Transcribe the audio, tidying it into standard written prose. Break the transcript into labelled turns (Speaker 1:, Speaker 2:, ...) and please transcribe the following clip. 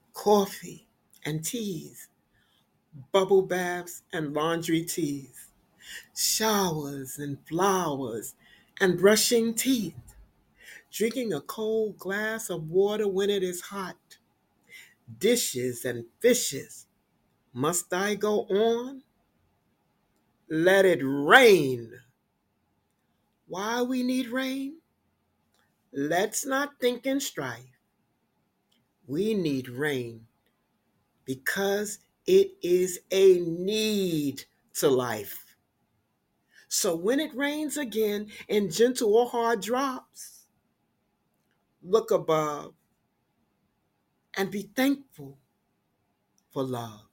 Speaker 1: coffee and teas, bubble baths and laundry teas, showers and flowers and brushing teeth, drinking a cold glass of water when it is hot, dishes and fishes. Must I go on? Let it rain. Why we need rain? Let's not think in strife. We need rain because it is a need to life. So when it rains again in gentle or hard drops, look above and be thankful for love.